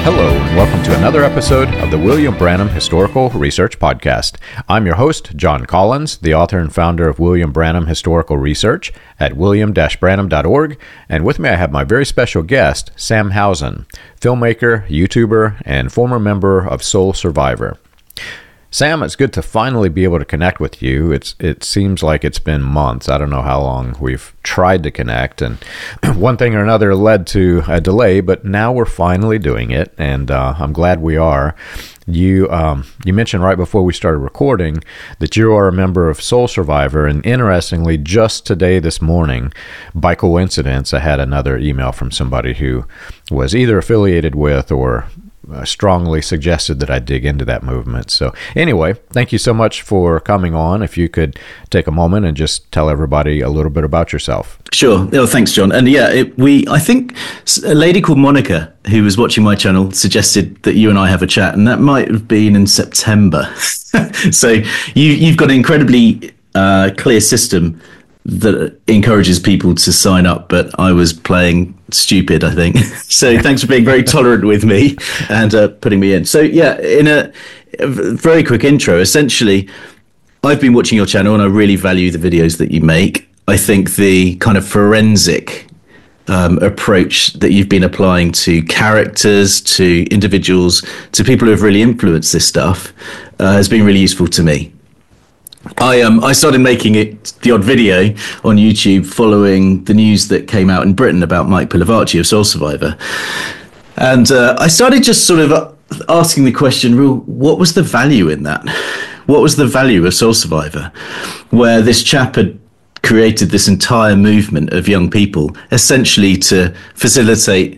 Hello, and welcome to another episode of the William Branham Historical Research Podcast. I'm your host, John Collins, the author and founder of William Branham Historical Research at william-branham.org, and with me I have my very special guest, Sam Housen, filmmaker, YouTuber, and former member of Soul Survivor. Sam, it's good to finally be able to connect with you. It seems like it's been months. I don't know how long we've tried to connect, and one thing or another led to a delay, but now we're finally doing it, and I'm glad we are. You mentioned right before we started recording that you are a member of Soul Survivor, and interestingly, just today, this morning, by coincidence, I had another email from somebody who was either affiliated with or strongly suggested that I dig into that movement. So anyway, thank you so much for coming on. If you could take a moment and just tell everybody a little bit about yourself. Sure. Oh, thanks, John. And yeah, I think a lady called Monica, who was watching my channel, suggested that you and I have a chat, and that might have been in September. So you've got an incredibly clear system that encourages people to sign up, but I was playing stupid, I think. So thanks for being very tolerant with me and putting me in. So yeah, in a very quick intro, essentially, I've been watching your channel and I really value the videos that you make. I think the kind of forensic approach that you've been applying to characters, to individuals, to people who have really influenced this stuff has been really useful to me. I started making the odd video on YouTube following the news that came out in Britain about Mike Pilavachi of Soul Survivor. And I started just sort of asking the question, what was the value in that? What was the value of Soul Survivor, where this chap had created this entire movement of young people, essentially to facilitate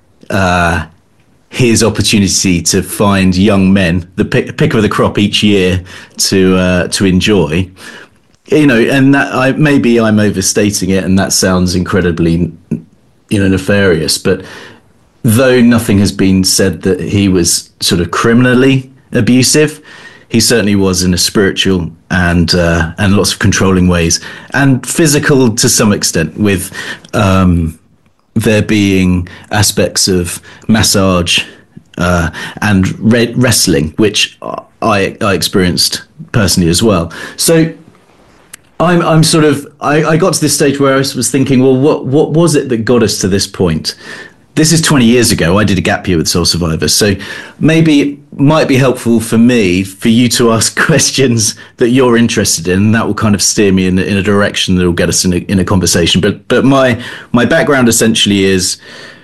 his opportunity to find young men, the pick of the crop each year to enjoy, and that maybe I'm overstating it, and that sounds incredibly, nefarious. But though nothing has been said that he was sort of criminally abusive, he certainly was in a spiritual and lots of controlling ways, and physical to some extent, with there being aspects of massage and wrestling, which I experienced personally as well. So I'm sort of, I got to this stage where I was thinking, well, what was it that got us to this point? This is 20 years ago. I did a gap year with Soul Survivor. So maybe it might be helpful for you to ask questions that you're interested in, and that will kind of steer me in a direction that will get us in a conversation. But my background essentially is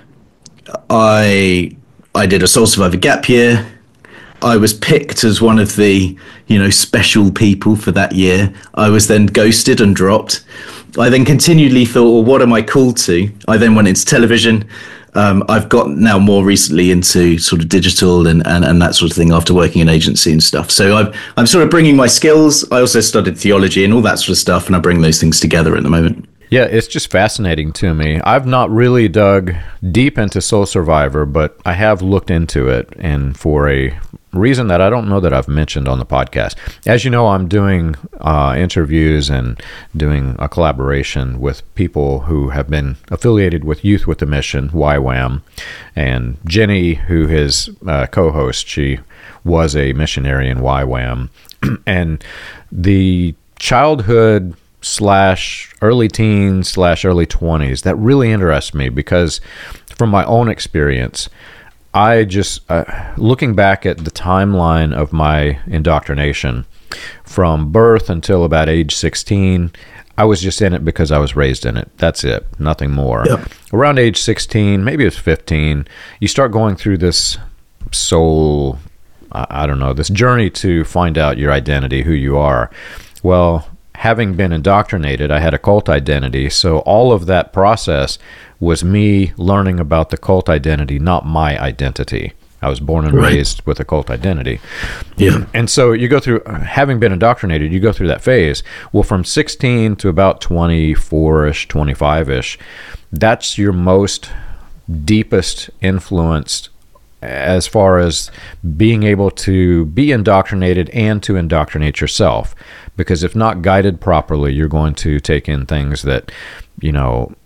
I did a Soul Survivor gap year. I was picked as one of the, special people for that year. I was then ghosted and dropped. I then continually thought, well, what am I called to? I then went into television. I've got now more recently into sort of digital and that sort of thing after working in agency and stuff. So I'm sort of bringing my skills. I also studied theology and all that sort of stuff, and I bring those things together at the moment. Yeah, it's just fascinating to me. I've not really dug deep into Soul Survivor, but I have looked into it, and for a reason that I don't know that I've mentioned on the podcast. As you know, I'm doing interviews and doing a collaboration with people who have been affiliated with Youth with a Mission, YWAM, and Jenny, who is co-host, she was a missionary in YWAM, and the childhood / early teens / early 20s, that really interests me because from my own experience, I just, looking back at the timeline of my indoctrination, from birth until about age 16, I was just in it because I was raised in it. That's it, nothing more. Yep. Around age 16, maybe it was 15, you start going through this soul, this journey to find out your identity, who you are. Well, having been indoctrinated, I had a cult identity, so all of that process was me learning about the cult identity, not my identity. I was born and raised with a cult identity. Yeah. And so you go through, having been indoctrinated, you go through that phase. Well, from 16 to about 24-ish, 25-ish, that's your most deepest influenced as far as being able to be indoctrinated and to indoctrinate yourself. Because if not guided properly, you're going to take in things that,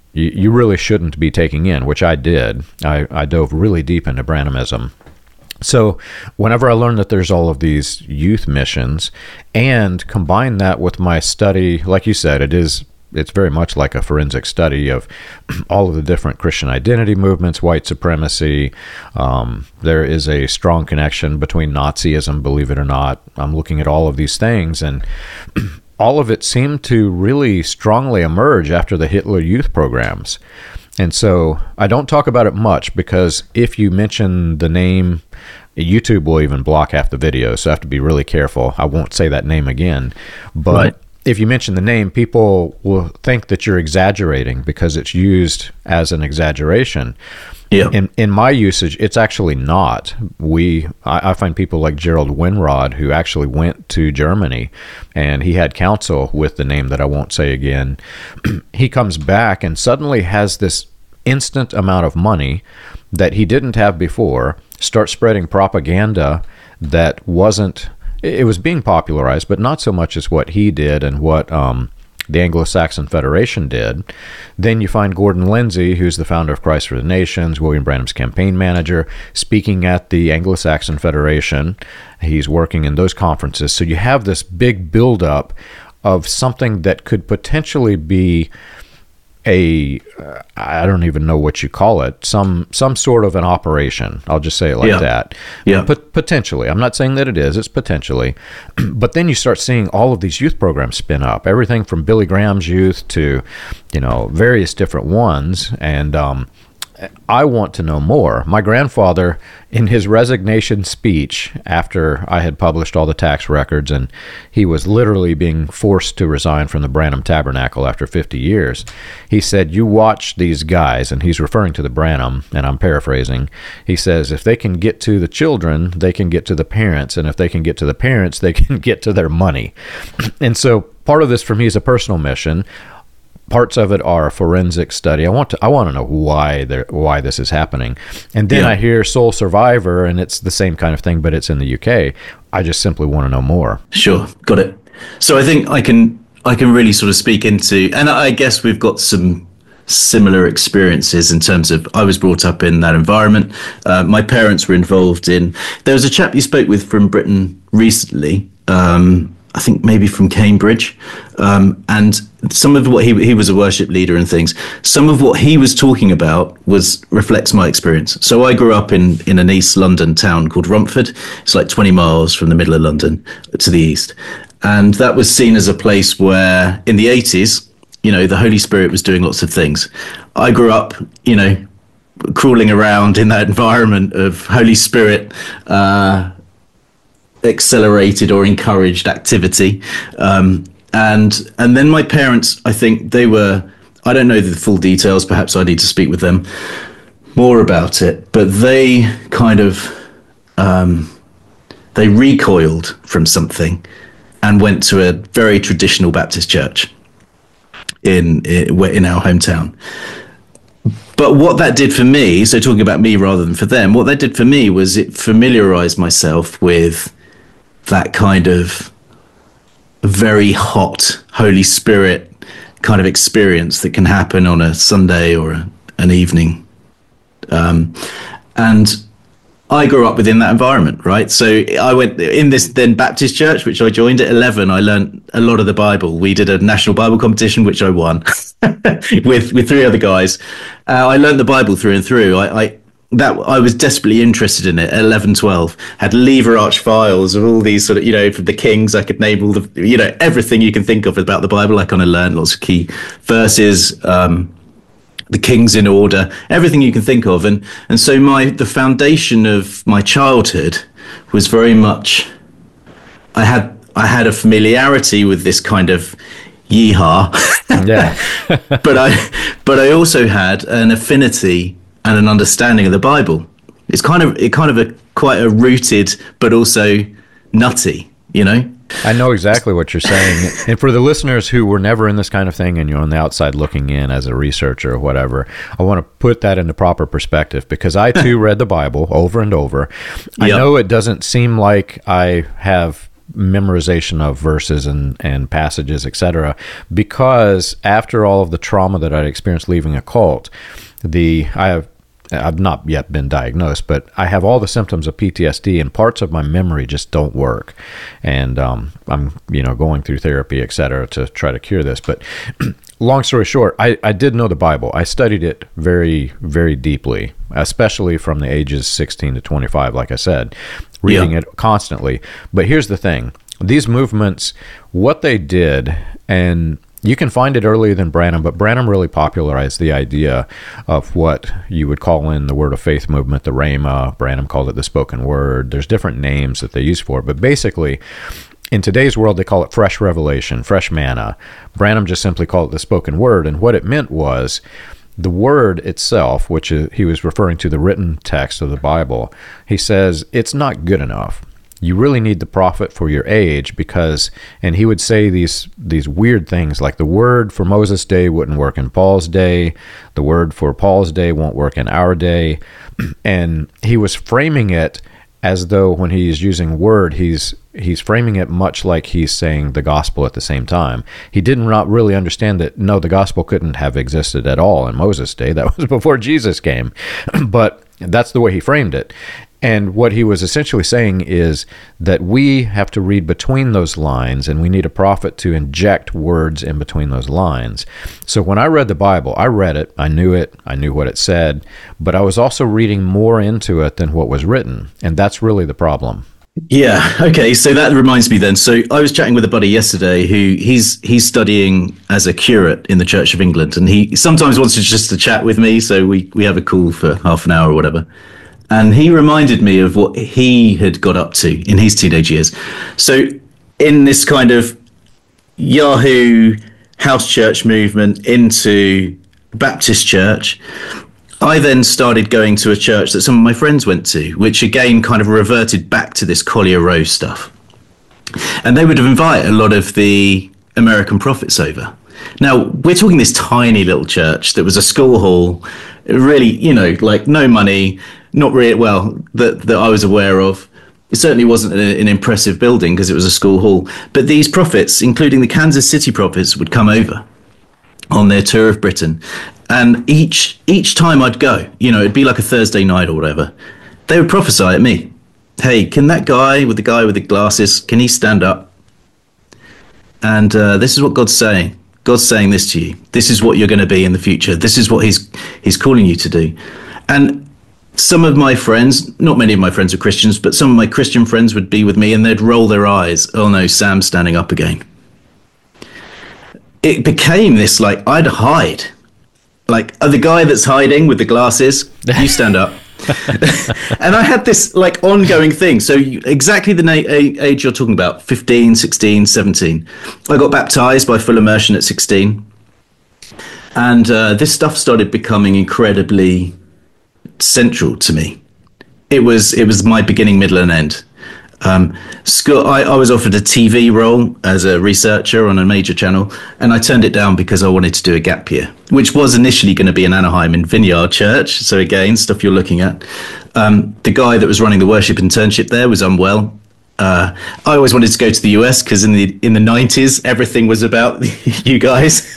you really shouldn't be taking in, which I did. I dove really deep into Branhamism. So whenever I learned that there's all of these youth missions, and combine that with my study, like you said, it's very much like a forensic study of all of the different Christian identity movements, white supremacy. There is a strong connection between Nazism, believe it or not. I'm looking at all of these things, and all of it seemed to really strongly emerge after the Hitler Youth programs. And so I don't talk about it much, because if you mention the name, YouTube will even block half the video, so I have to be really careful. I won't say that name again. But right. If you mention the name, people will think that you're exaggerating because it's used as an exaggeration. Yeah. In my usage, it's actually not. I find people like Gerald Winrod, who actually went to Germany, and he had counsel with the name that I won't say again. He comes back and suddenly has this instant amount of money that he didn't have before, starts spreading propaganda that wasn't, it was being popularized, but not so much as what he did and what the Anglo-Saxon Federation did. Then you find Gordon Lindsay, who's the founder of Christ for the Nations, William Branham's campaign manager, speaking at the Anglo-Saxon Federation. He's working in those conferences. So you have this big buildup of something that could potentially be I don't even know what you call it, some sort of an operation. I'll just say it like that. Yeah. Potentially. I'm not saying that it is. It's potentially. But then you start seeing all of these youth programs spin up, everything from Billy Graham's youth to, various different ones. And I want to know more. My grandfather, in his resignation speech after I had published all the tax records, and he was literally being forced to resign from the Branham Tabernacle after 50 years, he said, "You watch these guys," and he's referring to the Branham, and I'm paraphrasing. He says, "If they can get to the children, they can get to the parents, and if they can get to the parents, they can get to their money." And so part of this for me is a personal mission. Parts of it are a forensic study. I want to know why this is happening. And then I hear Soul Survivor, and it's the same kind of thing, but it's in the UK. I just simply want to know more. Sure, got it. So I think I can really sort of speak into, and I guess we've got some similar experiences in terms of, I was brought up in that environment. My parents were involved in, there was a chap you spoke with from Britain recently, I think maybe from Cambridge, and some of what he was a worship leader and things. Some of what he was talking about reflects my experience. So I grew up in an East London town called Romford. It's like 20 miles from the middle of London to the east, and that was seen as a place where in the 80s, the Holy Spirit was doing lots of things. I grew up, crawling around in that environment of Holy Spirit accelerated or encouraged activity, and then my parents, I think they were, I don't know the full details, perhaps I need to speak with them more about it, but they kind of they recoiled from something and went to a very traditional Baptist church in our hometown. But what that did for me, so talking about me rather than for them, what that did for me was it familiarized myself with that kind of very hot Holy Spirit kind of experience that can happen on a Sunday or an evening. And I grew up within that environment, right? So I went in this then Baptist church, which I joined at 11. I learned a lot of the Bible. We did a national Bible competition, which I won with three other guys. I learned the Bible through and through. I was desperately interested in it at 11, 12, had lever arch files of all these sort of, from the Kings. I could name all the, everything you can think of about the Bible. I kind of learned lots of key verses, the Kings in order, everything you can think of. And so the foundation of my childhood was very much, I had a familiarity with this kind of yeehaw. Yeah. but I also had an affinity and an understanding of the Bible. It's kind of quite a rooted, but also nutty, I know exactly what you're saying. And for the listeners who were never in this kind of thing and you're on the outside looking in as a researcher or whatever, I want to put that into proper perspective, because I too read the Bible over and over. I know it doesn't seem like I have memorization of verses and passages, etc. Because after all of the trauma that I'd experienced leaving a cult, I've not yet been diagnosed, but I have all the symptoms of PTSD, and parts of my memory just don't work. And I'm, going through therapy, etc., to try to cure this. But long story short, I did know the Bible. I studied it very, very deeply, especially from the ages 16 to 25, like I said, reading it constantly. But here's the thing. These movements, what they did, and you can find it earlier than Branham, but Branham really popularized the idea of what you would call in the Word of Faith movement, the Rhema. Branham called it the spoken word. There's different names that they use for it, but basically, in today's world, they call it fresh revelation, fresh manna. Branham just simply called it the spoken word, and what it meant was the word itself, which he was referring to the written text of the Bible. He says, it's not good enough. You really need the prophet for your age because, and he would say these weird things like the word for Moses' day wouldn't work in Paul's day, the word for Paul's day won't work in our day, and he was framing it as though when he's using word, he's framing it much like he's saying the gospel at the same time. He did not really understand that, no, the gospel couldn't have existed at all in Moses' day. That was before Jesus came, but that's the way he framed it. And what he was essentially saying is that we have to read between those lines, and we need a prophet to inject words in between those lines. So when I read the Bible, I read it, I knew what it said, but I was also reading more into it than what was written, and that's really the problem. Yeah. Okay. So that reminds me then. So I was chatting with a buddy yesterday who he's studying as a curate in the Church of England, and he sometimes wants to chat with me. So we have a call for half an hour or whatever. And he reminded me of what he had got up to in his teenage years. So in this kind of Yahoo house church movement into Baptist church, I then started going to a church that some of my friends went to, which again kind of reverted back to this Collier Row stuff. And they would have invited a lot of the American prophets over. Now, we're talking this tiny little church that was a school hall, really, like no money, not really, well, that I was aware of. It certainly wasn't an impressive building because it was a school hall. But these prophets, including the Kansas City prophets, would come over on their tour of Britain. And each time I'd go, it'd be like a Thursday night or whatever, they would prophesy at me. Hey, can that guy with the glasses, can he stand up? And this is what God's saying. God's saying this to you. This is what you're going to be in the future. This is what he's calling you to do. And some of my friends, not many of my friends are Christians, but some of my Christian friends would be with me and they'd roll their eyes. Oh no, Sam's standing up again. It became this, like, I'd hide. Like, the guy that's hiding with the glasses, you stand up. And I had this, like, ongoing thing. So exactly the age you're talking about, 15, 16, 17. I got baptized by full immersion at 16. And this stuff started becoming incredibly central to me. It was my beginning, middle, and end. School. I was offered a TV role as a researcher on a major channel, and I turned it down because I wanted to do a gap year, which was initially going to be in Anaheim in Vineyard Church. So again, stuff you're looking at. The guy that was running the worship internship there was unwell. I always wanted to go to the US because in the 90s everything was about you guys.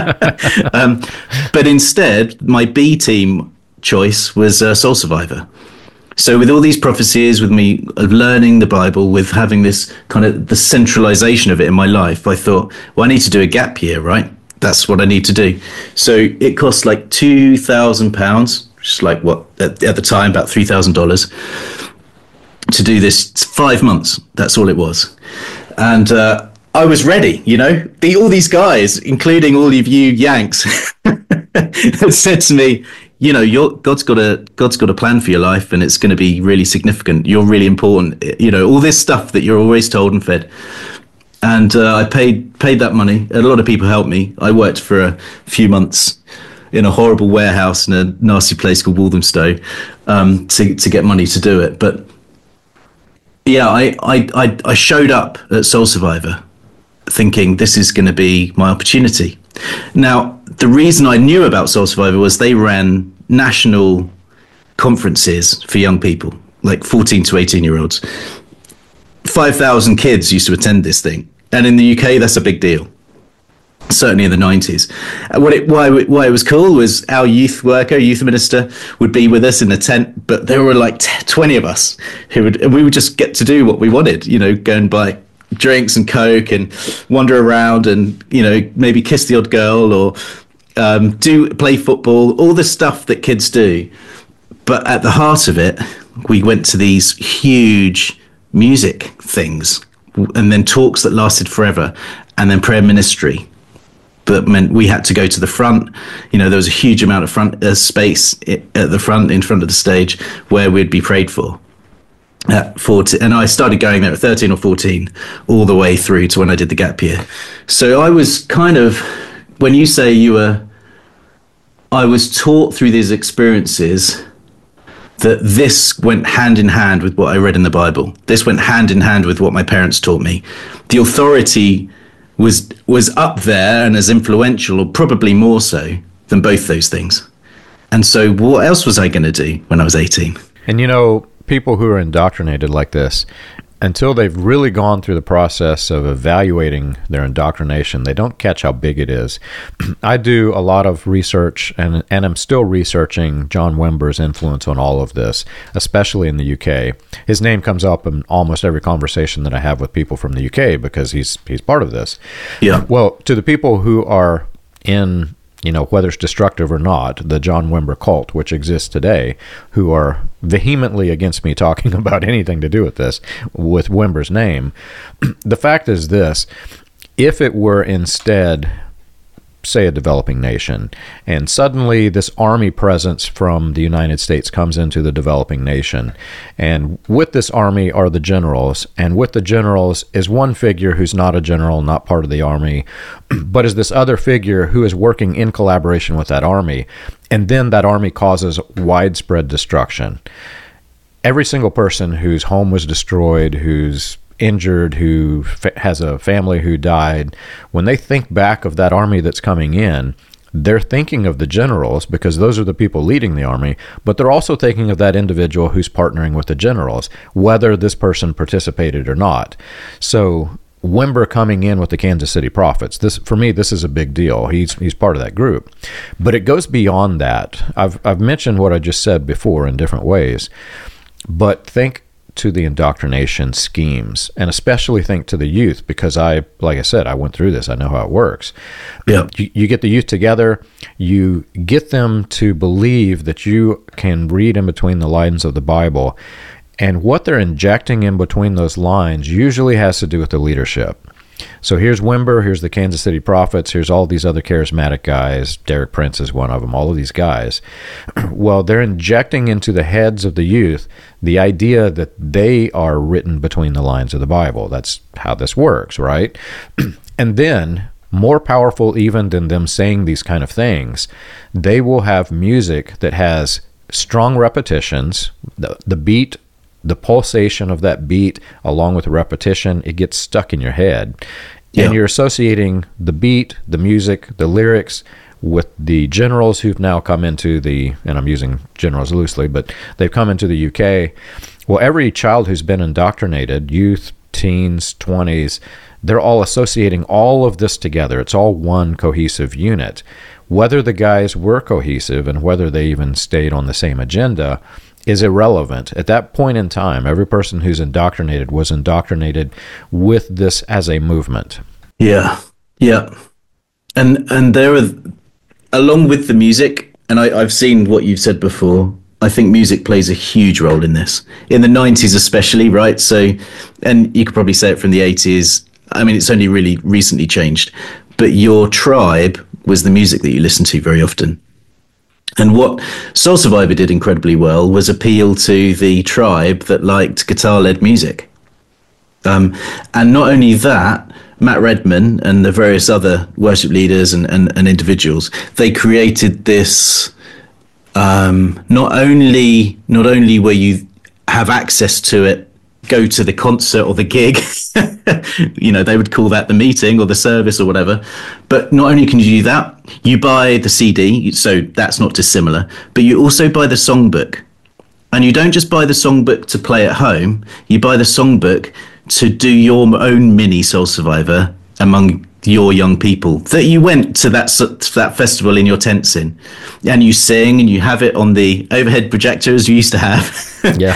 But instead, my B team choice was Soul Survivor. So with all these prophecies, with me learning the Bible, with having this kind of the centralization of it in my life, I thought, well, I need to do a gap year, right? That's what I need to do. So it cost like £2,000, just like what at the time, about $3,000 to do this 5 months. That's all it was. And I was ready, all these guys, including all of you Yanks, had said to me, God's got a plan for your life, and it's going to be really significant. You're really important. All this stuff that you're always told and fed. And I paid that money. A lot of people helped me. I worked for a few months in a horrible warehouse in a nasty place called Walthamstow to get money to do it. But yeah, I showed up at Soul Survivor thinking this is going to be my opportunity. Now, the reason I knew about Soul Survivor was they ran national conferences for young people, like 14 to 18-year-olds, 5,000 kids used to attend this thing. And in the UK, that's a big deal. Certainly in the 90s. Why it was cool was our youth minister would be with us in the tent, but there were like 20 of us and we would just get to do what we wanted, go and buy drinks and Coke and wander around and, maybe kiss the odd girl or play football, all the stuff that kids do. But at the heart of it, we went to these huge music things and then talks that lasted forever and then prayer ministry. That meant we had to go to the front. There was a huge amount of space at the front, in front of the stage, where we'd be prayed for. At 14, and I started going there at 13 or 14, all the way through to when I did the gap year. So I was kind of, when you say I was taught through these experiences that this went hand in hand with what I read in the Bible. This went hand in hand with what my parents taught me. The authority was up there and as influential, or probably more so, than both those things. And so what else was I going to do when I was 18? And people who are indoctrinated like this, until they've really gone through the process of evaluating their indoctrination, they don't catch how big it is. I do a lot of research, and I'm still researching John Wimber's influence on all of this, especially in the UK. His name comes up in almost every conversation that I have with people from the UK because he's part of this. Yeah. Well, to the people who are in, whether it's destructive or not, the John Wimber cult, which exists today, who are vehemently against me talking about anything to do with this, with Wimber's name. The fact is this: if it were instead, say, a developing nation, and suddenly this army presence from the United States comes into the developing nation, and with this army are the generals, and with the generals is one figure who's not a general, not part of the army, but is this other figure who is working in collaboration with that army, and then that army causes widespread destruction. Every single person whose home was destroyed, who's injured, who has a family who died, when they think back of that army that's coming in, they're thinking of the generals because those are the people leading the army, but they're also thinking of that individual who's partnering with the generals, whether this person participated or not. So Wimber coming in with the Kansas City Prophets, for me, this is a big deal. He's part of that group. But it goes beyond that. I've mentioned what I just said before in different ways, but think to the indoctrination schemes, and especially think to the youth, because like I said, I went through this. I know how it works. Yeah. You get the youth together, you get them to believe that you can read in between the lines of the Bible, and what they're injecting in between those lines usually has to do with the leadership. So here's Wimber, here's the Kansas City Prophets, here's all these other charismatic guys. Derek Prince is one of them, all of these guys. Well, they're injecting into the heads of the youth the idea that they are written between the lines of the Bible. That's how this works, right? And then, more powerful even than them saying these kind of things, they will have music that has strong repetitions, the beat, the pulsation of that beat, along with the repetition, it gets stuck in your head. Yeah. And you're associating the beat, the music, the lyrics with the generals who've now come into and I'm using generals loosely, but they've come into the UK. Well, every child who's been indoctrinated, youth, teens, 20s, they're all associating all of this together. It's all one cohesive unit. Whether the guys were cohesive and whether they even stayed on the same agenda is irrelevant. At that point in time, every person who's indoctrinated was indoctrinated with this as a movement. Yeah. And there are, along with the music, and I've seen what you've said before, I think music plays a huge role in this. In the 90s especially, right? So, and you could probably say it from the 80s. I mean, it's only really recently changed. But your tribe was the music that you listened to very often. And what Soul Survivor did incredibly well was appeal to the tribe that liked guitar-led music. And not only that, Matt Redman and the various other worship leaders and individuals, they created this, not only where you have access to it, go to the concert or the gig, they would call that the meeting or the service or whatever. But not only can you do that, you buy the CD, so that's not dissimilar, but you also buy the songbook. And you don't just buy the songbook to play at home, you buy the songbook to do your own mini Soul Survivor among your young people, that you went to that festival in your tents in, and you sing and you have it on the overhead projector as you used to have. Yeah.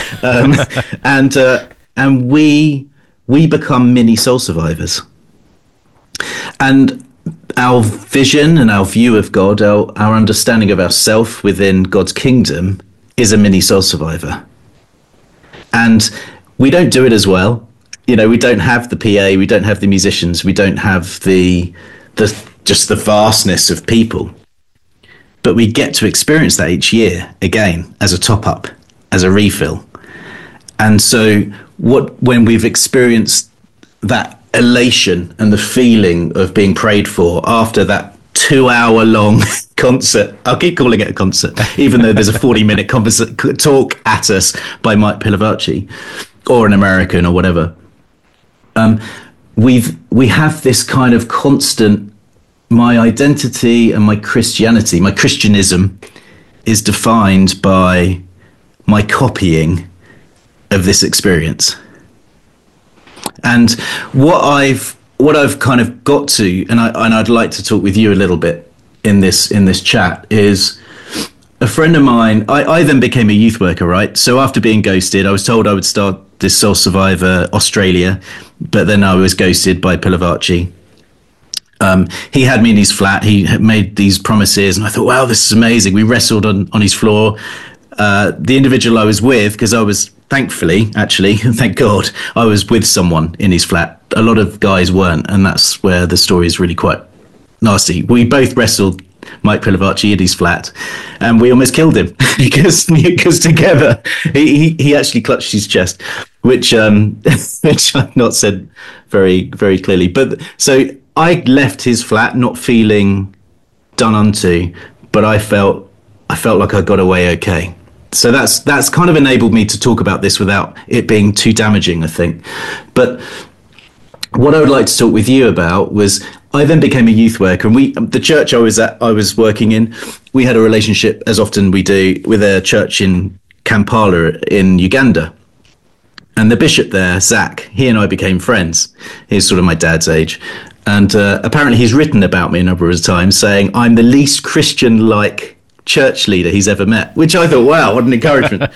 And we become mini Soul Survivors. And our vision and our view of God, our understanding of ourself within God's kingdom is a mini Soul Survivor. And we don't do it as well. You know, we don't have the PA, we don't have the musicians, we don't have the just the vastness of people. But we get to experience that each year again as a top up, as a refill. And so when we've experienced that elation and the feeling of being prayed for after that 2-hour-long concert, I'll keep calling it a concert, even though there's a 40-minute talk at us by Mike Pilavachi or an American or whatever. We have this kind of constant, my identity and my Christianity, my Christianism is defined by my copying of this experience. And what I've kind of got to, and I'd like to talk with you a little bit in this chat, is a friend of mine. I then became a youth worker, right? So after being ghosted, I was told I would start this Soul Survivor Australia, but then I was ghosted by Pilavachi. He had me in his flat. He had made these promises, and I thought, wow, this is amazing. We wrestled on his floor. The individual I was with, because I was, thankfully, actually, thank God, I was with someone in his flat. A lot of guys weren't, and that's where the story is really quite nasty. We both wrestled Mike Pilavachi in his flat, and we almost killed him because together he actually clutched his chest, which I've not said very, very clearly. But so I left his flat not feeling done unto, but I felt like I got away okay. So that's kind of enabled me to talk about this without it being too damaging, I think. But what I would like to talk with you about was, I then became a youth worker, and the church I was working in, we had a relationship, as often we do, with a church in Kampala in Uganda. And the bishop there, Zach, he and I became friends. He's sort of my dad's age. And apparently he's written about me a number of times saying I'm the least Christian-like church leader he's ever met, which I thought, wow, what an encouragement.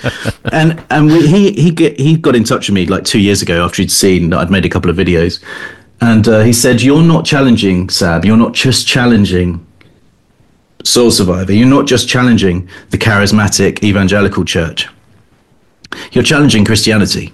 He got in touch with me like 2 years ago after he'd seen that I'd made a couple of videos. And he said, you're not challenging Sab, you're not just challenging Soul Survivor, you're not just challenging the charismatic evangelical church, you're challenging Christianity.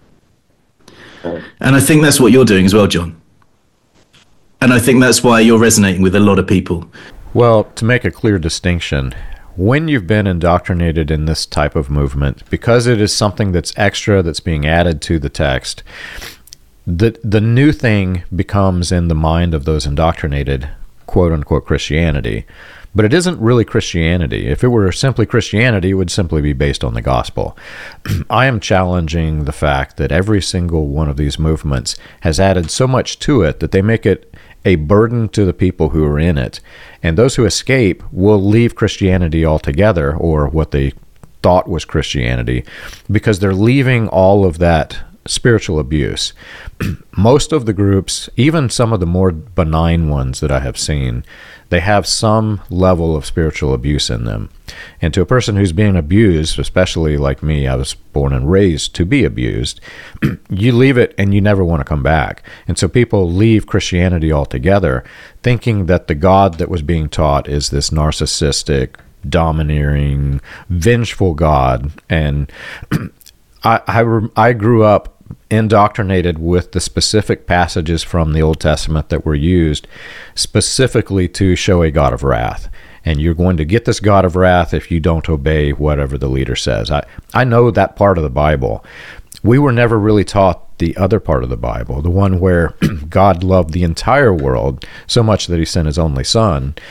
And I think that's what you're doing as well, John. And I think that's why you're resonating with a lot of people. Well, to make a clear distinction, when you've been indoctrinated in this type of movement, because it is something that's extra, that's being added to the text, the new thing becomes in the mind of those indoctrinated, quote-unquote, Christianity. But it isn't really Christianity. If it were simply Christianity, it would simply be based on the gospel. I am challenging the fact that every single one of these movements has added so much to it that they make it a burden to the people who are in it. And those who escape will leave Christianity altogether, or what they thought was Christianity, because they're leaving all of that spiritual abuse. Most of the groups, even some of the more benign ones that I have seen, they have some level of spiritual abuse in them. And to a person who's being abused, especially like me, I was born and raised to be abused, you leave it and you never want to come back. And so people leave Christianity altogether, thinking that the God that was being taught is this narcissistic, domineering, vengeful God. And I grew up indoctrinated with the specific passages from the Old Testament that were used specifically to show a God of wrath. And you're going to get this God of wrath if you don't obey whatever the leader says. I know that part of the Bible. We were never really taught the other part of the Bible, the one where God loved the entire world so much that he sent his only son.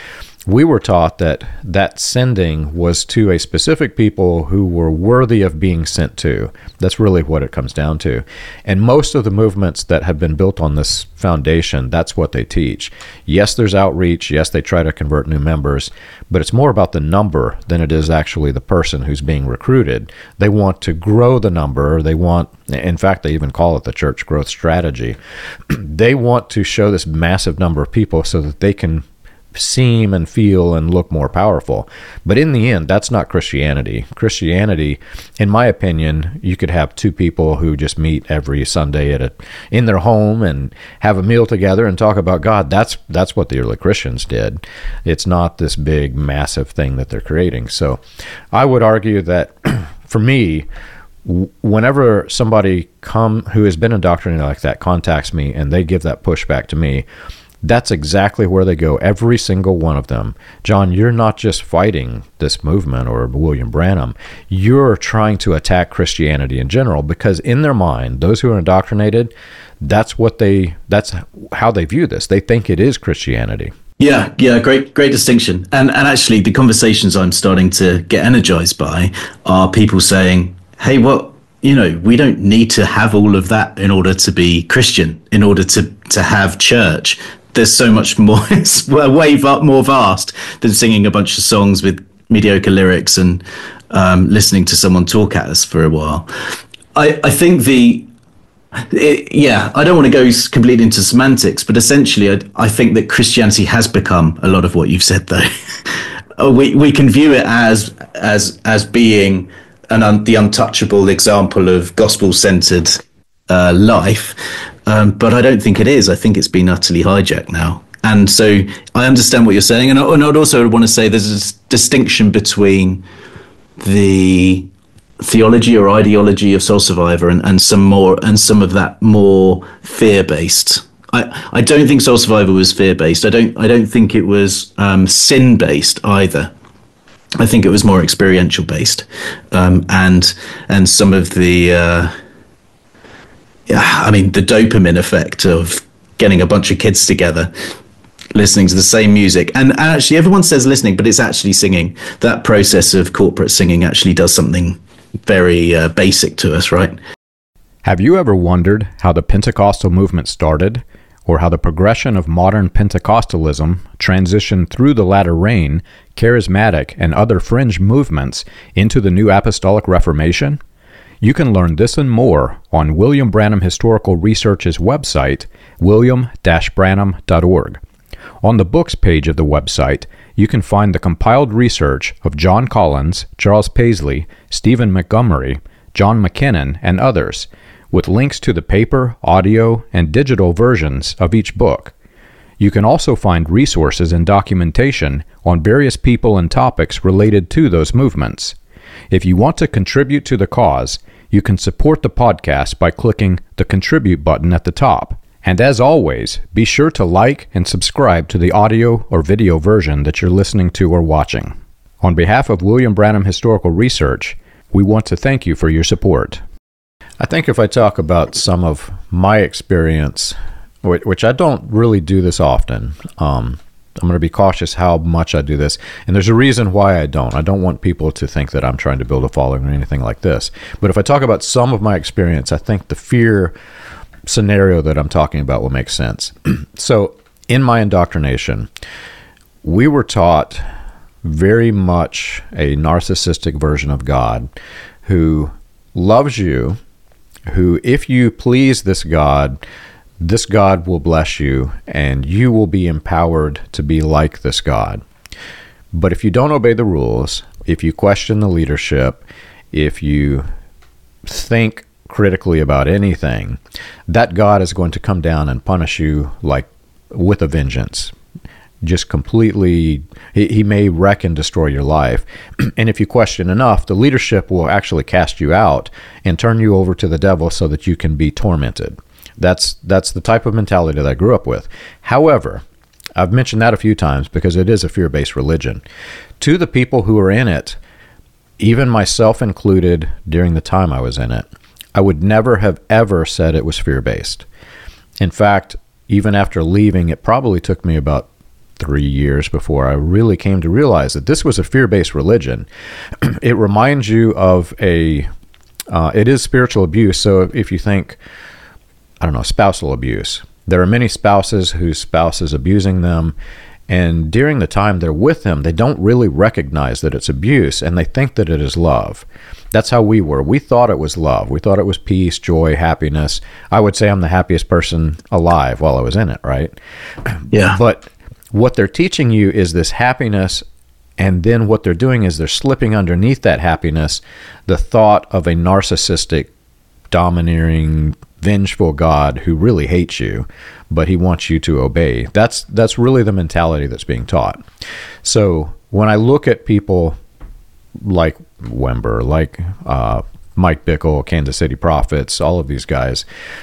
we were taught that sending was to a specific people who were worthy of being sent to. That's really what it comes down to. And most of the movements that have been built on this foundation, that's what they teach. Yes, there's outreach. Yes, they try to convert new members, but it's more about the number than it is actually the person who's being recruited. They want to grow the number. In fact, they even call it the church growth strategy. They want to show this massive number of people so that they can seem and feel and look more powerful. But in the end, that's not Christianity. Christianity, in my opinion, you could have two people who just meet every Sunday in their home and have a meal together and talk about God. That's what the early Christians did. It's not this big, massive thing that they're creating. So I would argue that for me, whenever somebody who has been indoctrinated like that contacts me and they give that pushback to me, that's exactly where they go, every single one of them. John, you're not just fighting this movement or William Branham. You're trying to attack Christianity in general, because in their mind, those who are indoctrinated, that's how they view this. They think it is Christianity. Yeah, great distinction. And actually, the conversations I'm starting to get energized by are people saying, hey, we don't need to have all of that in order to be Christian, in order to have church. There's so much more. It's way more vast than singing a bunch of songs with mediocre lyrics and listening to someone talk at us for a while. I think I don't want to go completely into semantics, but essentially I think that Christianity has become a lot of what you've said, though. We can view it as being the untouchable example of gospel-centered life, but I don't think it is. I think it's been utterly hijacked now. And so I understand what you're saying, and I'd also want to say there's a distinction between the theology or ideology of Soul Survivor and some of that more fear-based. I don't think Soul Survivor was fear-based. I don't think it was sin-based either. I think it was more experiential based, and some of the the dopamine effect of getting a bunch of kids together, listening to the same music, and actually everyone says listening, but it's actually singing. That process of corporate singing actually does something very basic to us, right? Have you ever wondered how the Pentecostal movement started, or how the progression of modern Pentecostalism transitioned through the latter rain, charismatic, and other fringe movements into the New Apostolic Reformation? You can learn this and more on William Branham Historical Research's website, william-branham.org. On the books page of the website, you can find the compiled research of John Collins, Charles Paisley, Stephen Montgomery, John McKinnon, and others, with links to the paper, audio, and digital versions of each book. You can also find resources and documentation on various people and topics related to those movements. If you want to contribute to the cause, you can support the podcast by clicking the Contribute button at the top. And as always, be sure to like and subscribe to the audio or video version that you're listening to or watching. On behalf of William Branham Historical Research, we want to thank you for your support. I think if I talk about some of my experience, which I don't really do this often, I'm going to be cautious how much I do this. And there's a reason why I don't. I don't want people to think that I'm trying to build a following or anything like this. But if I talk about some of my experience, I think the fear scenario that I'm talking about will make sense. So in my indoctrination, we were taught very much a narcissistic version of God who loves you, who, if you please this God will bless you, and you will be empowered to be like this God. But if you don't obey the rules, if you question the leadership, if you think critically about anything, that God is going to come down and punish you with a vengeance. Just completely, he may wreck and destroy your life. And if you question enough, the leadership will actually cast you out and turn you over to the devil so that you can be tormented. That's the type of mentality that I grew up with. However, I've mentioned that a few times because it is a fear-based religion. To the people who are in it, even myself included during the time I was in it, I would never have ever said it was fear-based. In fact, even after leaving, it probably took me about 3 years before I really came to realize that this was a fear-based religion. It reminds you of it is spiritual abuse. So if you think, I don't know, spousal abuse, there are many spouses whose spouse is abusing them, and during the time they're with them, they don't really recognize that it's abuse, and they think that it is love. That's how we were. We thought it was love. We thought it was peace, joy, happiness. I would say I'm the happiest person alive while I was in it, right? Yeah. But what they're teaching you is this happiness, and then what they're doing is they're slipping underneath that happiness the thought of a narcissistic, domineering, vengeful God who really hates you, but he wants you to obey. That's really the mentality that's being taught. So when I look at people like Wimber, like Mike Bickle, Kansas City Prophets, all of these guys,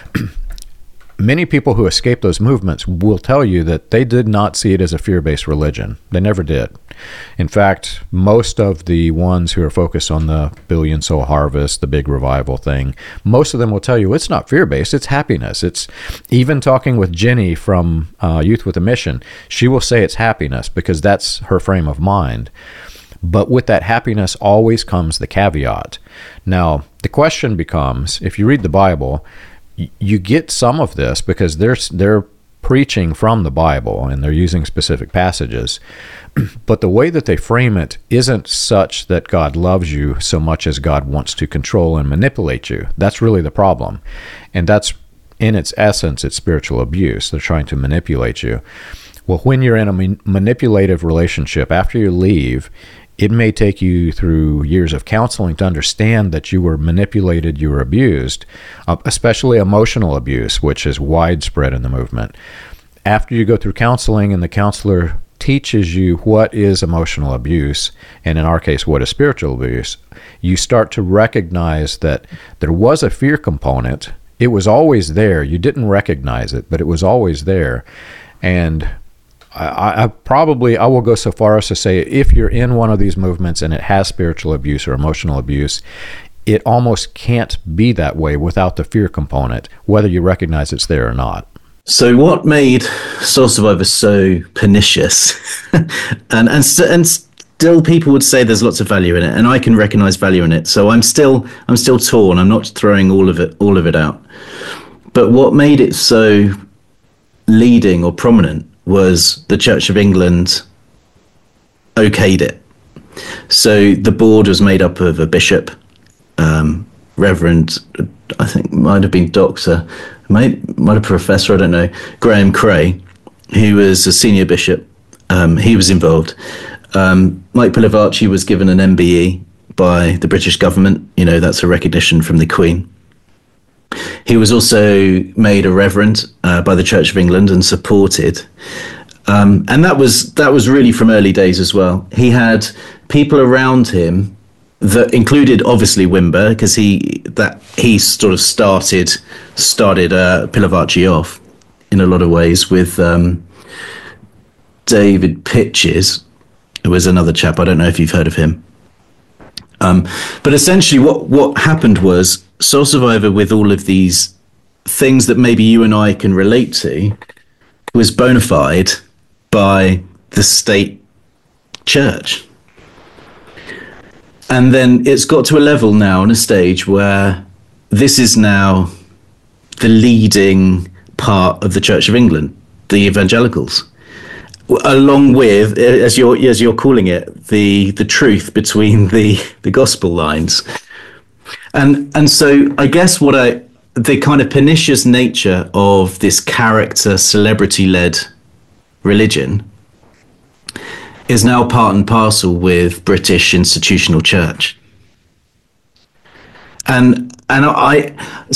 many people who escape those movements will tell you that they did not see it as a fear-based religion. They never did. In fact, most of the ones who are focused on the billion soul harvest, the big revival thing, most of them will tell you it's not fear-based, it's happiness. It's even talking with Jenny from Youth with a Mission. She will say it's happiness because that's her frame of mind. But with that happiness always comes the caveat. Now, the question becomes, if you read the Bible, you get some of this because they're preaching from the Bible and they're using specific passages. But the way that they frame it isn't such that God loves you so much as God wants to control and manipulate you. That's really the problem. And that's, in its essence, it's spiritual abuse. They're trying to manipulate you. Well, when you're in a manipulative relationship, after you leave, it may take you through years of counseling to understand that you were manipulated, you were abused, especially emotional abuse, which is widespread in the movement. After you go through counseling and the counselor teaches you what is emotional abuse, and in our case, what is spiritual abuse, you start to recognize that there was a fear component. It was always there. You didn't recognize it, but it was always there. And I will go so far as to say, if you're in one of these movements and it has spiritual abuse or emotional abuse, it almost can't be that way without the fear component, whether you recognize it's there or not. So what made Soul Survivor so pernicious? and still people would say there's lots of value in it, and I can recognize value in it. So I'm still torn. I'm not throwing all of it out. But what made it so leading or prominent was the Church of England okayed it. So the board was made up of a bishop, Reverend, I think might have been Doctor, might have Professor, I don't know, Graham Cray, who was a senior bishop. He was involved. Mike Pilavachi was given an MBE by the British government. You know, that's a recognition from the Queen. He was also made a reverend by the Church of England and supported. And that was really from early days as well. He had people around him that included obviously Wimber, because he sort of started Pilavachi off in a lot of ways with David Pitches, who was another chap. I don't know if you've heard of him. But essentially what happened was Soul Survivor, with all of these things that maybe you and I can relate to, was bona fide by the state church. And then it's got to a level now on a stage where this is now the leading part of the Church of England, the evangelicals, along with, as you're calling it, the truth between the gospel lines. And so I guess the kind of pernicious nature of this character celebrity-led religion is now part and parcel with British institutional church. And I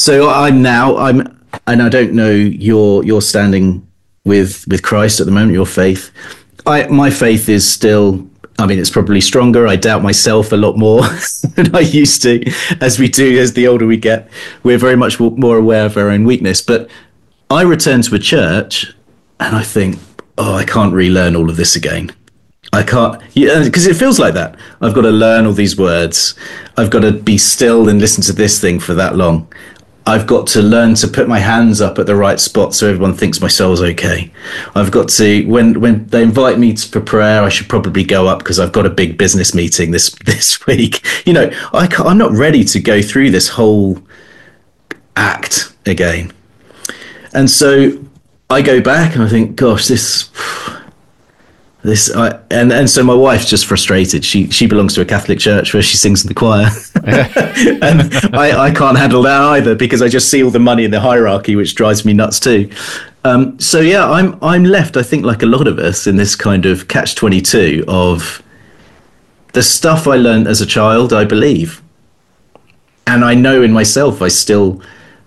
don't know your standing with Christ at the moment, your faith. My faith is still, I mean, it's probably stronger. I doubt myself a lot more than I used to, as the older we get. We're very much more aware of our own weakness. But I return to a church and I think, I can't relearn all of this again. I can't, because it feels like that. I've got to learn all these words. I've got to be still and listen to this thing for that long. I've got to learn to put my hands up at the right spot so everyone thinks my soul's okay. I've got to, when they invite me for prayer, I should probably go up because I've got a big business meeting this week. You know, I'm not ready to go through this whole act again. And so I go back and I think, gosh, and so my wife's just frustrated. She belongs to a Catholic church where she sings in the choir, and I can't handle that either because I just see all the money in the hierarchy, which drives me nuts too. So yeah, I'm left, I think, like a lot of us, in this kind of catch-22 of the stuff I learned as a child, I believe, and I know in myself I still,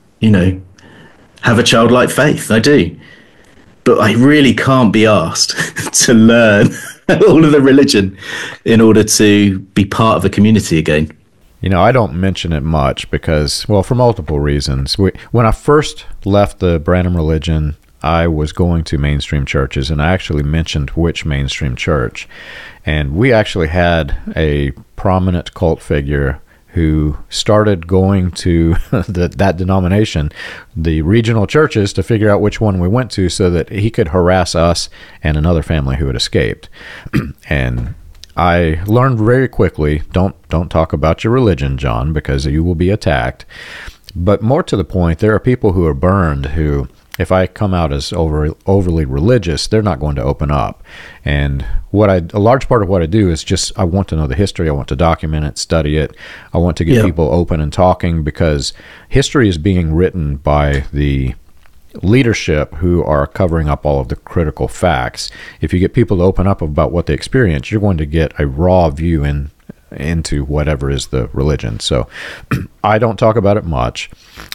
have a childlike faith. I do. But I really can't be asked to learn all of the religion in order to be part of a community again. I don't mention it much because, well, for multiple reasons. When I first left the Branham religion, I was going to mainstream churches, and I actually mentioned which mainstream church. And we actually had a prominent cult figure who started going to that denomination, the regional churches, to figure out which one we went to so that he could harass us and another family who had escaped. And I learned very quickly, don't talk about your religion, John, because you will be attacked. But more to the point, there are people who are burned who, if I come out as overly religious, they're not going to open up. And a large part of what I do is just, I want to know the history. I want to document it, study it. I want to get people open and talking, because history is being written by the leadership who are covering up all of the critical facts. If you get people to open up about what they experience, you're going to get a raw view into whatever is the religion. So I don't talk about it much.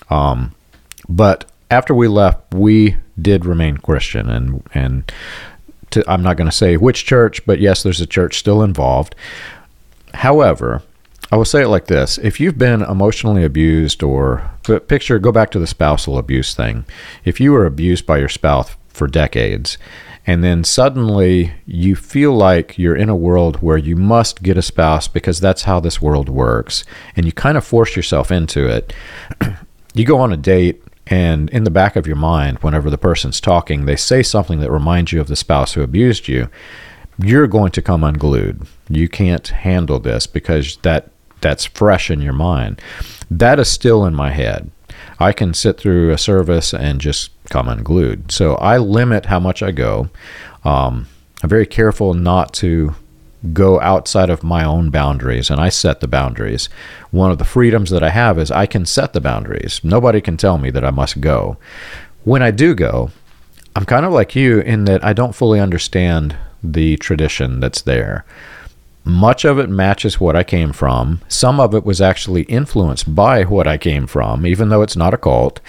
But after we left, we did remain Christian, and I'm not going to say which church, but yes, there's a church still involved. However, I will say it like this. If you've been emotionally abused, or go back to the spousal abuse thing. If you were abused by your spouse for decades, and then suddenly you feel like you're in a world where you must get a spouse because that's how this world works, and you kind of force yourself into it, you go on a date, and in the back of your mind, whenever the person's talking, they say something that reminds you of the spouse who abused you, you're going to come unglued. You can't handle this because that's fresh in your mind. That is still in my head. I can sit through a service and just come unglued. So I limit how much I go. I'm very careful not to go outside of my own boundaries, and I set the boundaries. One of the freedoms that I have is I can set the boundaries. Nobody can tell me that I must go. When I do go, I'm kind of like you in that I don't fully understand the tradition that's there. Much of it matches what I came from. Some of it was actually influenced by what I came from, even though it's not a cult.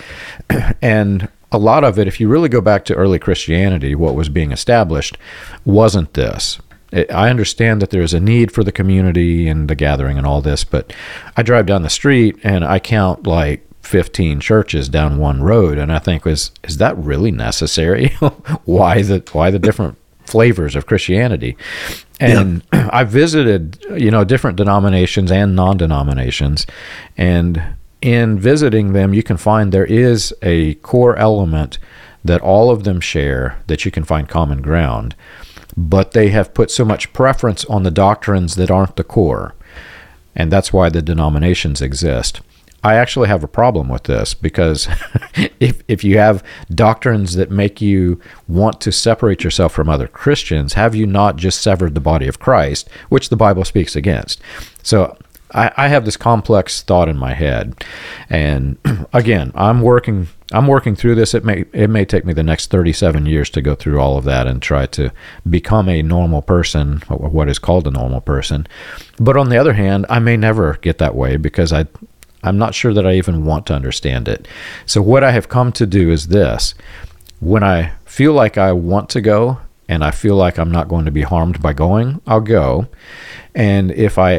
And a lot of it, if you really go back to early Christianity, what was being established wasn't this. I understand that there's a need for the community and the gathering and all this, but I drive down the street and I count like 15 churches down one road, and I think, is that really necessary? Why the different flavors of Christianity? And I visited, different denominations and non-denominations, and in visiting them, you can find there is a core element that all of them share, that you can find common ground. But they have put so much preference on the doctrines that aren't the core. And that's why the denominations exist. I actually have a problem with this, because if you have doctrines that make you want to separate yourself from other Christians, have you not just severed the body of Christ, which the Bible speaks against? So I have this complex thought in my head. And again, I'm working through this. It may take me the next 37 years to go through all of that and try to become a normal person, or what is called a normal person. But on the other hand, I may never get that way, because I'm not sure that I even want to understand it. So what I have come to do is this. When I feel like I want to go, and I feel like I'm not going to be harmed by going, I'll go. And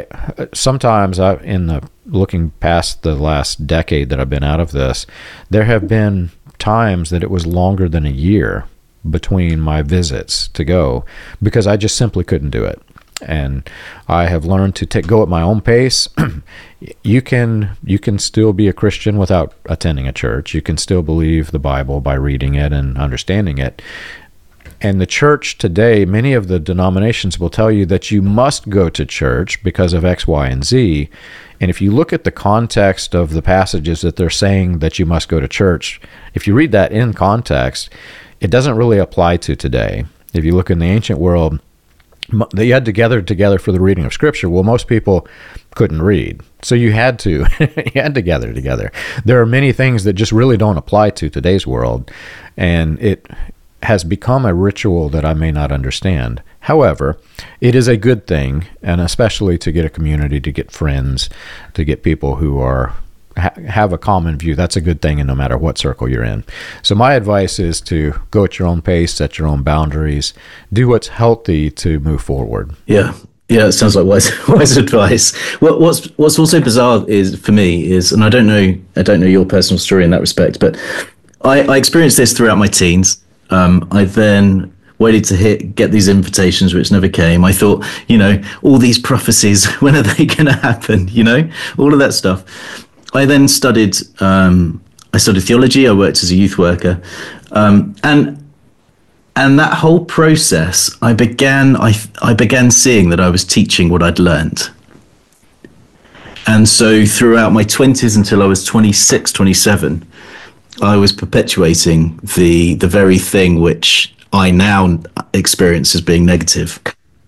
looking past the last decade that I've been out of this, there have been times that it was longer than a year between my visits to go, because I just simply couldn't do it. And I have learned to go at my own pace. You can still be a Christian without attending a church. You can still believe the Bible by reading it and understanding it. And the church today, many of the denominations will tell you that you must go to church because of X, Y, and Z. And if you look at the context of the passages that they're saying that you must go to church, if you read that in context, it doesn't really apply to today. If you look in the ancient world, they had to gather together for the reading of Scripture. Well, most people couldn't read, so you had to gather together. There are many things that just really don't apply to today's world, and it has become a ritual that I may not understand. However, it is a good thing, and especially to get a community, to get friends, to get people who have a common view. That's a good thing, and no matter what circle you're in. So my advice is to go at your own pace, set your own boundaries, do what's healthy to move forward. Yeah, it sounds like wise advice. What's also bizarre is for me is, and I don't know your personal story in that respect, but I experienced this throughout my teens. I then waited to get these invitations, which never came. I thought, all these prophecies, when are they going to happen? All of that stuff. I then studied theology. I worked as a youth worker, and that whole process, I began seeing that I was teaching what I'd learned. And so throughout my 20s until I was 26, 27, I was perpetuating the very thing which I now experience as being negative.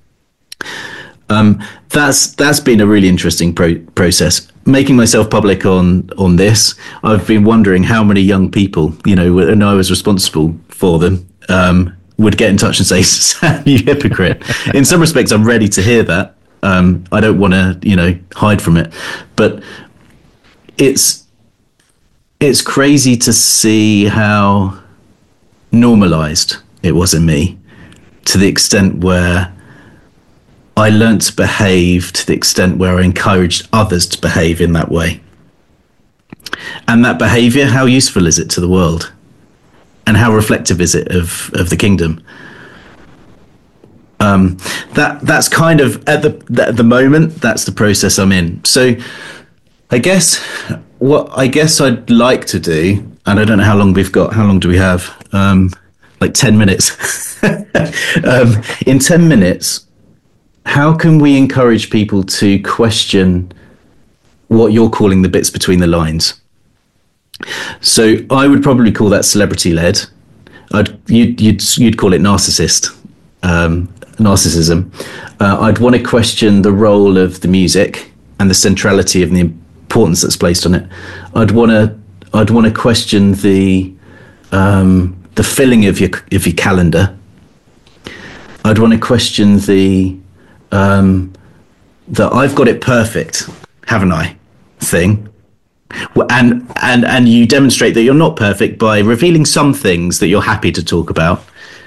That's been a really interesting process. Making myself public on this, I've been wondering how many young people, and I was responsible for them, would get in touch and say, "Sam, you hypocrite." In some respects, I'm ready to hear that. I don't want to, hide from it, but it's crazy to see how normalized it was in me, to the extent where I learned to behave, to the extent where I encouraged others to behave in that way. And that behavior, how useful is it to the world? And how reflective is it of the kingdom? That's kind of at the moment, that's the process I'm in. So I guess I'd like to do, and I don't know how long we've got. How long do we have? Like 10 minutes. In 10 minutes, how can we encourage people to question what you're calling the bits between the lines? So I would probably call that celebrity-led. You'd call it narcissism. I'd want to question the role of the music and the centrality of the importance that's placed on it. I'd want to question the filling of your calendar. I'd want to question that I've got it perfect, haven't I, thing. And you demonstrate that you're not perfect by revealing some things that you're happy to talk about.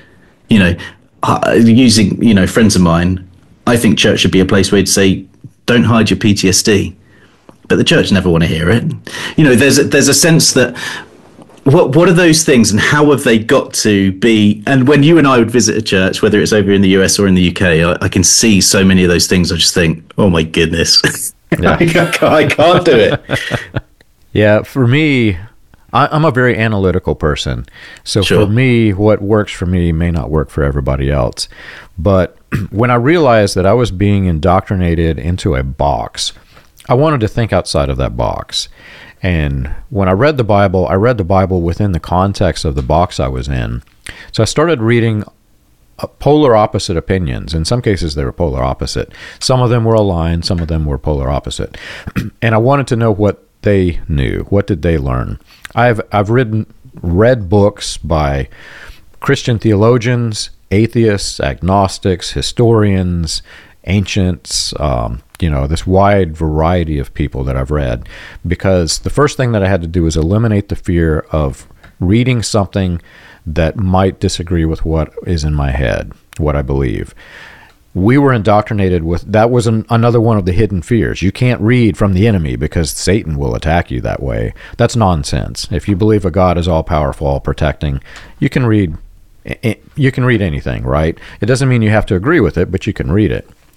Using, friends of mine, I think church should be a place where you'd say, don't hide your PTSD. But the church never want to hear it. There's a sense that what are those things and how have they got to be? And when you and I would visit a church, whether it's over in the US or in the UK, I can see so many of those things. I just think, oh my goodness, yeah. I can't do it. Yeah, for me, I'm a very analytical person. So Sure. For me, what works for me may not work for everybody else. But when I realized that I was being indoctrinated into a box, I wanted to think outside of that box. And when I read the Bible within the context of the box I was in. So I started reading polar opposite opinions. In some cases, they were polar opposite. Some of them were aligned. Some of them were polar opposite. And I wanted to know what they knew. What did they learn? I've read books by Christian theologians, atheists, agnostics, historians, ancients, this wide variety of people that I've read, because the first thing that I had to do was eliminate the fear of reading something that might disagree with what is in my head, what I believe. We were indoctrinated with, that was another one of the hidden fears. You can't read from the enemy because Satan will attack you that way. That's nonsense. If you believe a God is all powerful, all protecting, you can read anything, right? It doesn't mean you have to agree with it, but you can read it.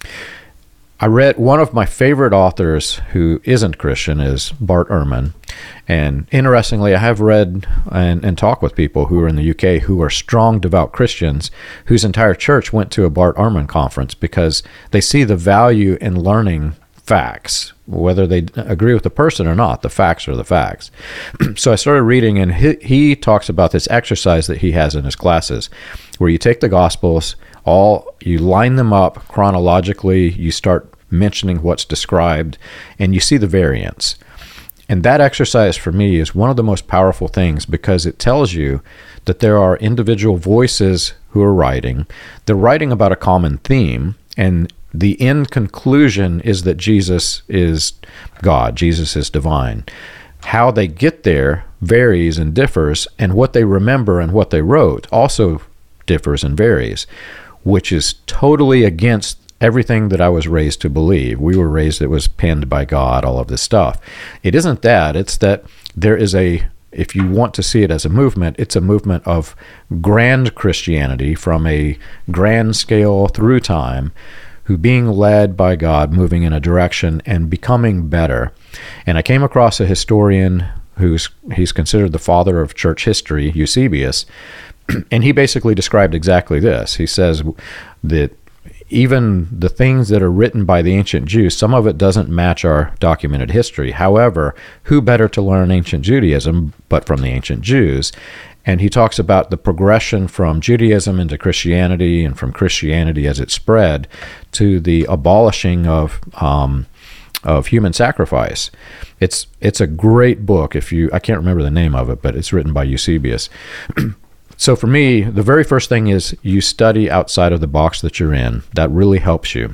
I read one of my favorite authors who isn't Christian is Bart Ehrman. And interestingly, I have read and talked with people who are in the UK who are strong, devout Christians whose entire church went to a Bart Ehrman conference because they see the value in learning facts, whether they agree with the person or not. The facts are the facts. So I started reading, and he talks about this exercise that he has in his classes where you take the Gospels, you line them up chronologically, you start mentioning what's described, and you see the variance. And that exercise for me is one of the most powerful things because it tells you that there are individual voices who are writing. They're writing about a common theme, and the end conclusion is that Jesus is God, Jesus is divine. How they get there varies and differs, and what they remember and what they wrote also differs and varies, which is totally against everything that I was raised to believe. We were raised it was penned by God, all of this stuff. It isn't that. It's that there is if you want to see it as a movement, it's a movement of grand Christianity from a grand scale through time, who being led by God, moving in a direction and becoming better. And I came across a historian he's considered the father of church history, Eusebius, and he basically described exactly this. He says that even the things that are written by the ancient Jews, some of it doesn't match our documented history. However, who better to learn ancient Judaism but from the ancient Jews? And he talks about the progression from Judaism into Christianity and from Christianity as it spread to the abolishing of human sacrifice. It's a great book. I can't remember the name of it, but it's written by Eusebius. So for me, the very first thing is you study outside of the box that you're in. That really helps you.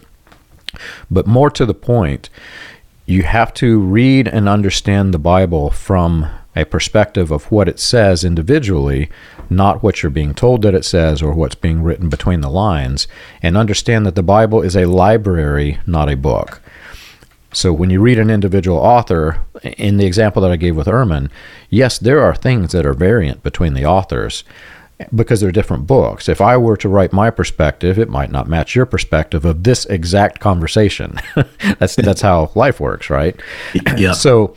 But more to the point, you have to read and understand the Bible from a perspective of what it says individually, not what you're being told that it says or what's being written between the lines, and understand that the Bible is a library, not a book. So when you read an individual author, in the example that I gave with Ehrman, yes, there are things that are variant between the authors because they're different books. If I were to write my perspective, it might not match your perspective of this exact conversation. That's how life works, right? Yeah. So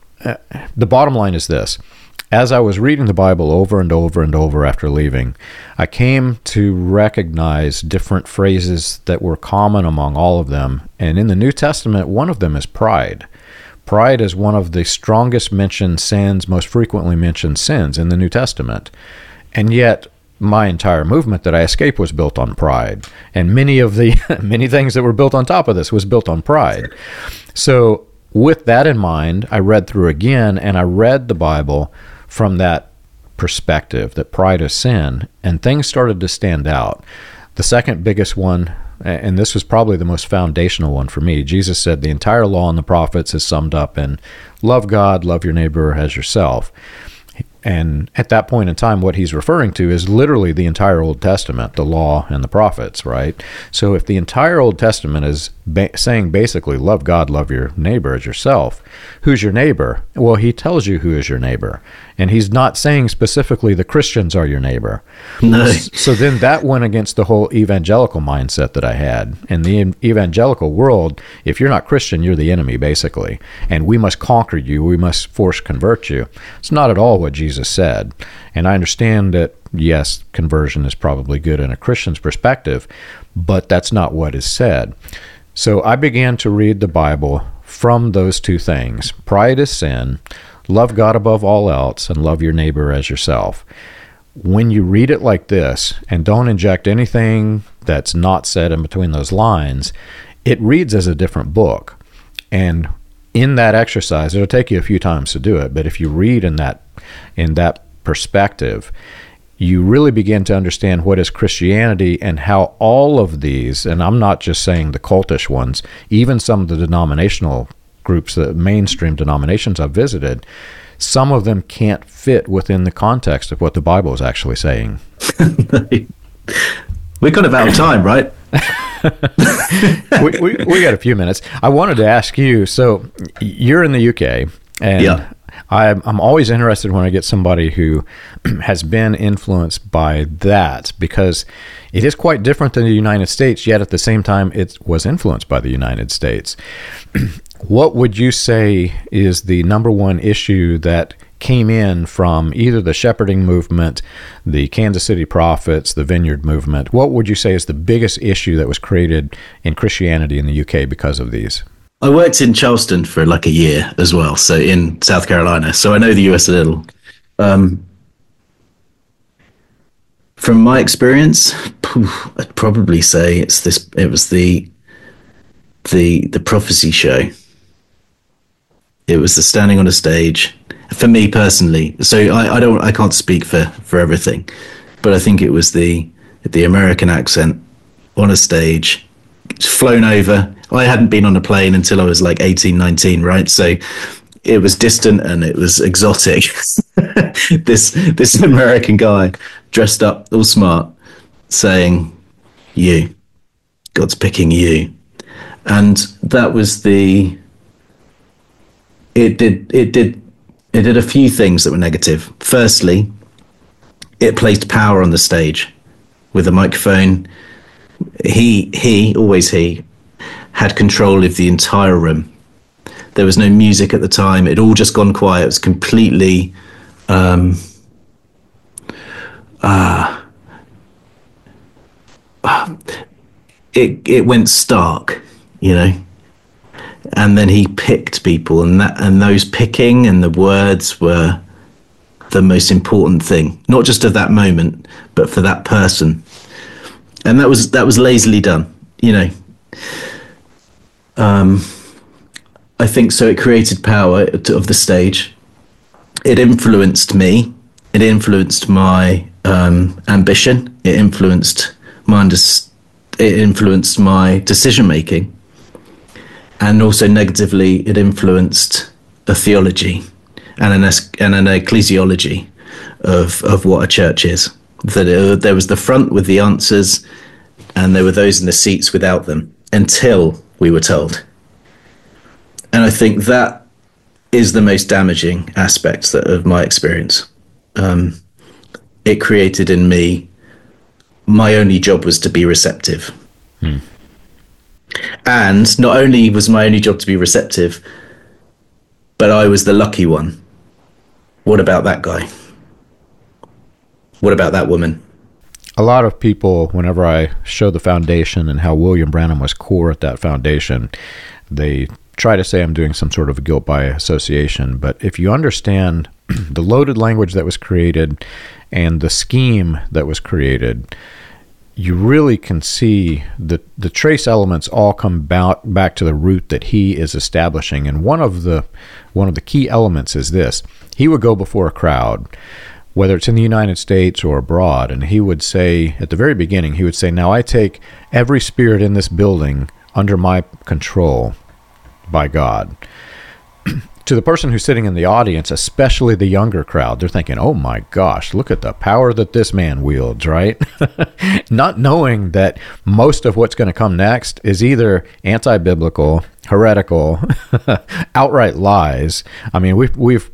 the bottom line is this. As I was reading the Bible over and over and over after leaving, I came to recognize different phrases that were common among all of them. And in the New Testament, one of them is pride. Pride is one of the strongest mentioned sins, most frequently mentioned sins in the New Testament. And yet, my entire movement that I escaped was built on pride. And many things that were built on top of this was built on pride. So with that in mind, I read through again, and I read the Bible from that perspective, that pride is sin, and things started to stand out. The second biggest one, and this was probably the most foundational one for me, Jesus said the entire law and the prophets is summed up in love God, love your neighbor as yourself. And at that point in time, what he's referring to is literally the entire Old Testament, the law and the prophets, right? So if the entire Old Testament is saying basically love God, love your neighbor as yourself, who's your neighbor? Well, he tells you who is your neighbor. And he's not saying specifically the Christians are your neighbor. No. So then that went against the whole evangelical mindset that I had. In the evangelical world, if you're not Christian, you're the enemy, basically. And we must conquer you. We must force convert you. It's not at all what Jesus said. And I understand that, yes, conversion is probably good in a Christian's perspective, but that's not what is said. So I began to read the Bible from those two things. Pride is sin. Love God above all else, and love your neighbor as yourself. When you read it like this, and don't inject anything that's not said in between those lines, it reads as a different book. And in that exercise, it'll take you a few times to do it, but if you read in that perspective, you really begin to understand what is Christianity and how all of these, and I'm not just saying the cultish ones, even some of the denominational groups, the mainstream denominations I've visited, some of them can't fit within the context of what the Bible is actually saying. We're kind of out of time, right? we got a few minutes. I wanted to ask you, so you're in the UK, and yeah. I'm always interested when I get somebody who has been influenced by that, because it is quite different than the United States, yet at the same time it was influenced by the United States. What would you say is the number one issue that came in from either the shepherding movement, the Kansas City Prophets, the Vineyard movement? What would you say is the biggest issue that was created in Christianity in the UK because of these? I worked in Charleston for like a year as well, so in South Carolina, so I know the US a little. From my experience, I'd probably say it was the prophecy show. It was the standing on a stage. For me personally, so I can't speak for everything, but I think it was the American accent on a stage, flown over. I hadn't been on a plane until I was like 18, 19, right? So it was distant and it was exotic. This American guy dressed up all smart saying, "You, God's picking you," and that was it did a few things that were negative. Firstly, it placed power on the stage with a microphone. He had control of the entire room. There was no music at the time. It all just gone quiet. It was completely it went stark, you know. And then he picked people, and those picking and the words were the most important thing, not just of that moment, but for that person. And that was lazily done, you know. I think so. It created power of the stage. It influenced me. It influenced my ambition. It influenced my decision making. And also negatively, it influenced a theology and an ecclesiology of what a church is. That there was the front with the answers, and there were those in the seats without them, until we were told. And I think that is the most damaging aspect of my experience. It created in me, my only job was to be receptive. And not only was my only job to be receptive, but I was the lucky one. What about that guy? What about that woman? A lot of people, whenever I show the foundation and how William Branham was core at that foundation, they try to say I'm doing some sort of guilt by association. But if you understand the loaded language that was created and the scheme that was created, you really can see the trace elements all come back to the root that he is establishing. And one of the key elements is this: he would go before a crowd, whether it's in the United States or abroad, and he would say, at the very beginning, he would say, "Now I take every spirit in this building under my control by God." To the person who's sitting in the audience, especially the younger crowd, they're thinking, "Oh my gosh, look at the power that this man wields," right? Not knowing that most of what's going to come next is either anti-biblical, heretical, outright lies. I mean, we've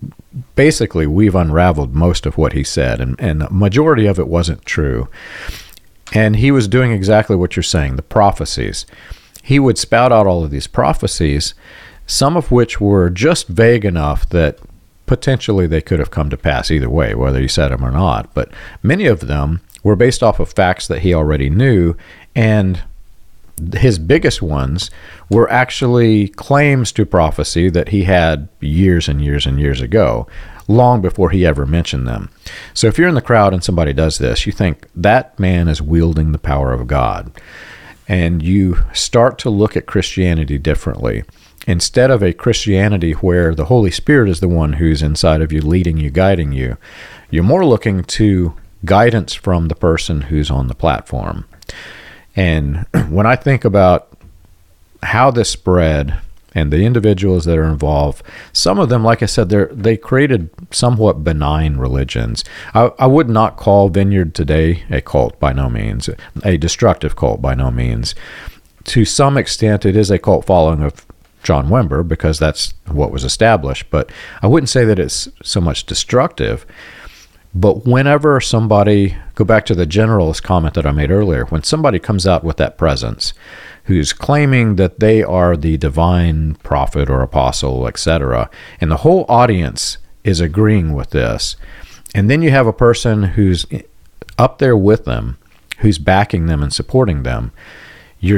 unraveled most of what he said, and a majority of it wasn't true. And he was doing exactly what you're saying, the prophecies. He would spout out all of these prophecies, some of which were just vague enough that potentially they could have come to pass either way, whether he said them or not. But many of them were based off of facts that he already knew, and his biggest ones were actually claims to prophecy that he had years and years and years ago, long before he ever mentioned them. So if you're in the crowd and somebody does this, you think that man is wielding the power of God. And you start to look at Christianity differently. Instead of a Christianity where the Holy Spirit is the one who's inside of you, leading you, guiding you, you're more looking to guidance from the person who's on the platform. And when I think about how this spread and the individuals that are involved, some of them, like I said, they created somewhat benign religions. I would not call Vineyard today a cult by no means, a destructive cult by no means. To some extent, it is a cult following of John Wimber because that's what was established. But I wouldn't say that it's so much destructive. But whenever somebody, go back to the generalist comment that I made earlier, when somebody comes out with that presence, who's claiming that they are the divine prophet or apostle, etc., and the whole audience is agreeing with this, and then you have a person who's up there with them, who's backing them and supporting them, you're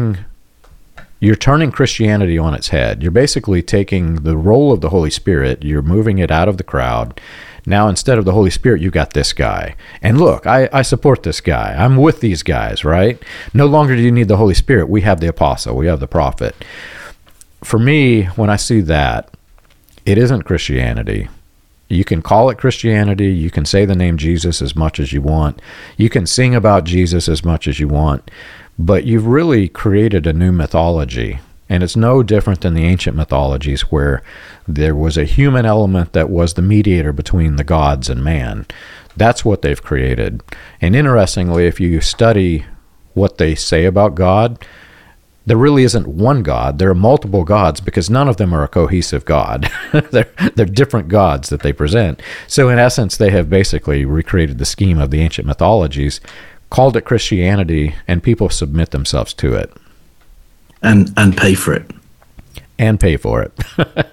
turning Christianity on its head. You're basically taking the role of the Holy Spirit, you're moving it out of the crowd. Now, instead of the Holy Spirit, you got this guy. And look, I support this guy. I'm with these guys, right? No longer do you need the Holy Spirit. We have the apostle. We have the prophet. For me, when I see that, it isn't Christianity. You can call it Christianity. You can say the name Jesus as much as you want. You can sing about Jesus as much as you want. But you've really created a new mythology. And it's no different than the ancient mythologies where there was a human element that was the mediator between the gods and man. That's what they've created. And interestingly, if you study what they say about God, there really isn't one God. There are multiple gods because none of them are a cohesive God. They're different gods that they present. So in essence, they have basically recreated the scheme of the ancient mythologies, called it Christianity, and people submit themselves to it. And pay for it. And pay for it.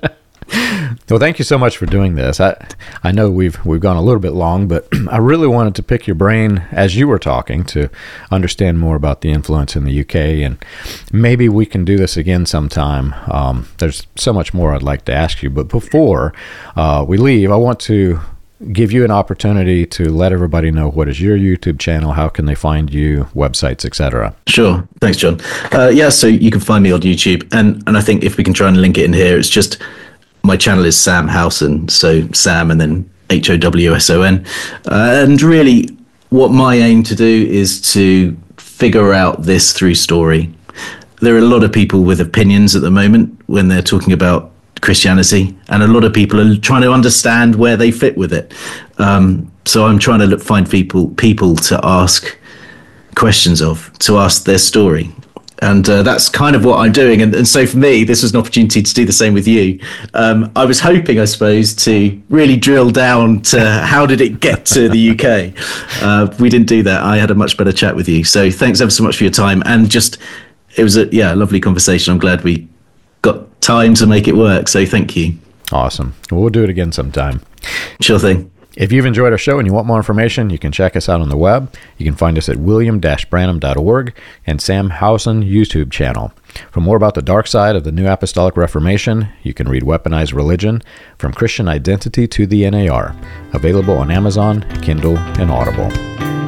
Well, thank you so much for doing this. I know we've gone a little bit long, but I really wanted to pick your brain as you were talking to understand more about the influence in the UK, and maybe we can do this again sometime. There's so much more I'd like to ask you, but before we leave, I want to give you an opportunity to let everybody know what is your YouTube channel, how can they find you, websites, etc. Sure. Thanks, John. So you can find me on YouTube, and I think if we can try and link it in here, it's just my channel is Sam Howson, so Sam and then Howson. And really what my aim to do is to figure out this through story. There are a lot of people with opinions at the moment when they're talking about Christianity, and a lot of people are trying to understand where they fit with it. So I'm trying to find people to ask questions of, to ask their story. And that's kind of what I'm doing. And so for me, this was an opportunity to do the same with you. I was hoping, I suppose, to really drill down to how did it get to the UK. We didn't do that. I had a much better chat with you. So thanks ever so much for your time. And just, it was a lovely conversation. I'm glad we got time to make it work. So thank you. Awesome. We'll do it again sometime. Sure thing. If you've enjoyed our show and you want more information, you can check us out on the web. You can find us at william-branham.org and Sam Howson YouTube channel. For more about the dark side of the New Apostolic Reformation, you can read Weaponized Religion, From Christian Identity to the NAR, available on Amazon, Kindle, and Audible.